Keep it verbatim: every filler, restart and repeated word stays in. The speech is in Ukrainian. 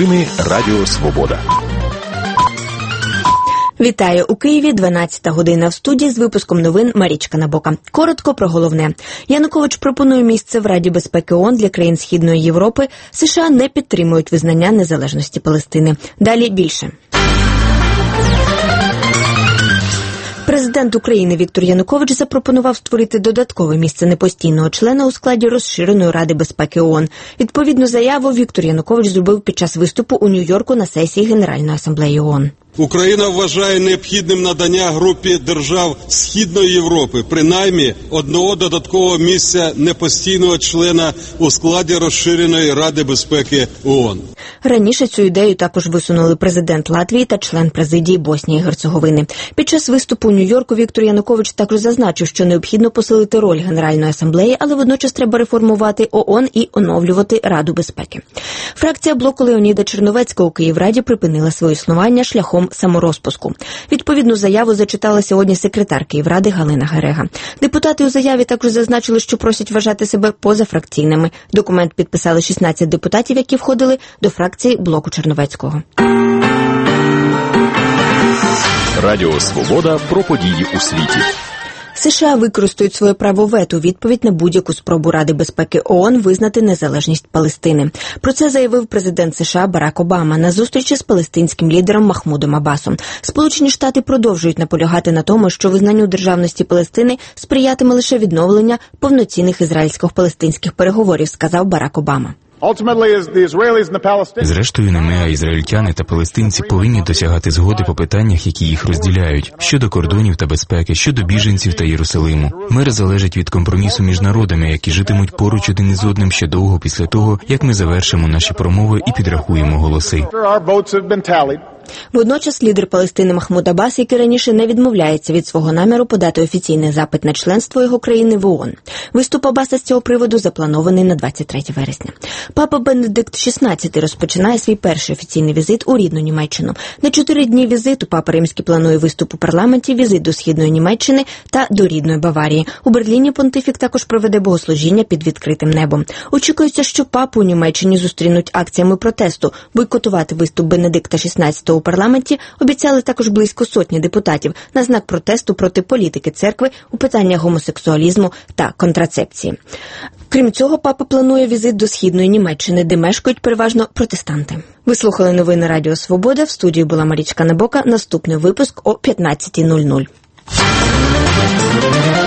новини Радіо Свобода. Вітаю! У Києві дванадцята година. В студії з випуском новин Марічка Набока. Коротко про головне. Янукович пропонує місце в Раді безпеки ООН для країн Східної Європи. США не підтримують визнання незалежності Палестини. Далі більше. Президент України Віктор Янукович запропонував створити додаткове місце непостійного члена у складі розширеної Ради безпеки ООН. Відповідну заяву Віктор Янукович зробив під час виступу у Нью-Йорку на сесії Генеральної асамблеї ООН. Україна вважає необхідним надання групі держав Східної Європи принаймні одного додаткового місця непостійного члена у складі розширеної Ради безпеки ООН. Раніше цю ідею також висунули президент Латвії та член президії Боснії і Герцеговини. Під час виступу у Нью-Йорку Віктор Янукович також зазначив, що необхідно посилити роль Генеральної асамблеї, але водночас треба реформувати ООН і оновлювати Раду безпеки. Фракція блоку Леоніда Черновецького у Київраді припинила своє існування шляхом саморозпуску. Відповідну заяву зачитала сьогодні секретар Київради Галина Герега. Депутати у заяві також зазначили, що просять вважати себе позафракційними. Документ підписали шістнадцять депутатів, які входили до фракції блоку Черновецького. Радіо Свобода про події у світі. США використають своє право вето у відповідь на будь-яку спробу Ради безпеки ООН визнати незалежність Палестини. Про це заявив президент США Барак Обама на зустрічі з палестинським лідером Махмудом Аббасом. Сполучені Штати продовжують наполягати на тому, що визнанню державності Палестини сприятиме лише відновлення повноцінних ізраїльсько-палестинських переговорів, сказав Барак Обама. Зрештою, не ми, а ізраїльтяни та палестинці повинні досягати згоди по питаннях, які їх розділяють, щодо кордонів та безпеки, щодо біженців та Єрусалиму. Мир залежить від компромісу між народами, які житимуть поруч один із одним ще довго після того, як ми завершимо наші промови і підрахуємо голоси. Водночас лідер Палестини Махмуд Аббас, який раніше не відмовляється від свого наміру подати офіційний запит на членство його країни в ООН. Виступ Аббаса з цього приводу запланований на двадцять третє вересня. Папа Бенедикт шістнадцятий розпочинає свій перший офіційний візит у рідну Німеччину. На чотири дні візиту Папа Римський планує виступ у парламенті, візит до Східної Німеччини та до рідної Баварії. У Берліні понтифік також проведе богослужіння під відкритим небом. Очікується, що папу у Німеччині зустрінуть акціями протесту. Бойкотувати виступ Бенедикта шістнадцятого у парламенті обіцяли також близько сотні депутатів на знак протесту проти політики церкви у питаннях гомосексуалізму та контрацепції. Крім цього, папа планує візит до Східної Німеччини, де мешкають переважно протестанти. Ви слухали новини Радіо Свобода. В студії була Марічка Набока. Наступний випуск о п'ятнадцята нуль нуль.